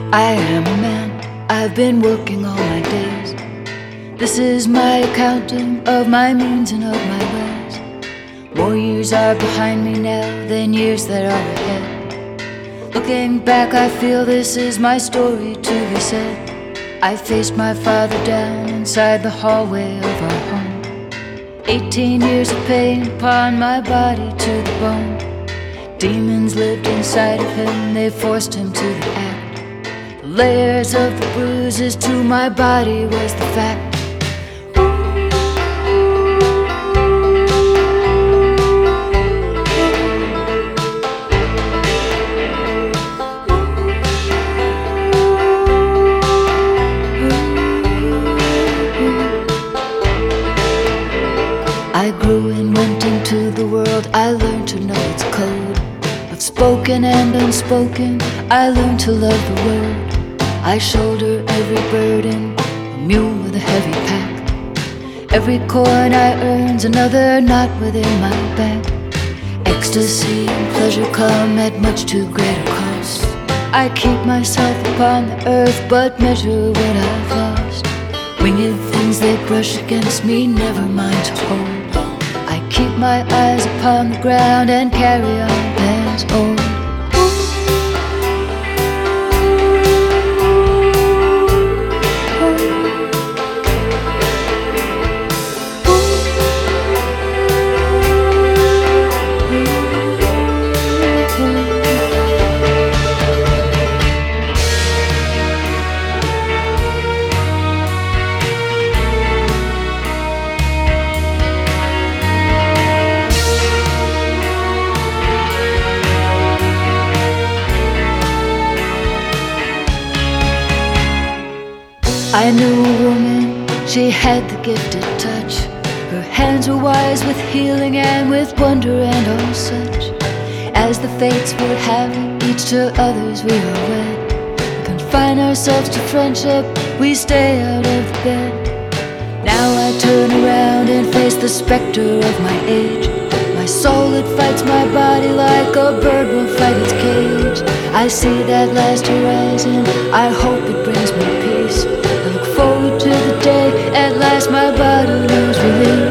I am a man, I've been working all my days. This is my accounting of my means and of my ways. More years are behind me now than years that are ahead. Looking back, I feel this is my story to be said. I faced my father down inside the hallway of our home. 18 years of pain upon my body to the bone. Demons lived inside of him, they forced him to the act. The layers of the bruises to my body was the fact. I grew and went into the world, I learned to know its code. Of spoken and unspoken, I learned to love the road. I shoulder every burden, a mule with a heavy pack. Every coin I earn's another knot within my back. Ecstasy and pleasure come at much too great a cost. I keep myself upon the earth, but measure what I've lost. Winged things they brush against me, never mind to hold. I keep my eyes upon the ground and carry on as old. I knew a woman, she had the gifted touch. Her hands were wise with healing and with wonder and all such. As the fates would have it, each to others we are wed. We confine ourselves to friendship, we stay out of the bed. Now I turn around and face the specter of my age. My soul, it fights my body like a bird will fight its cage. I see that last horizon, I hope it brings me peace. I look forward to the day, at last my body knows release.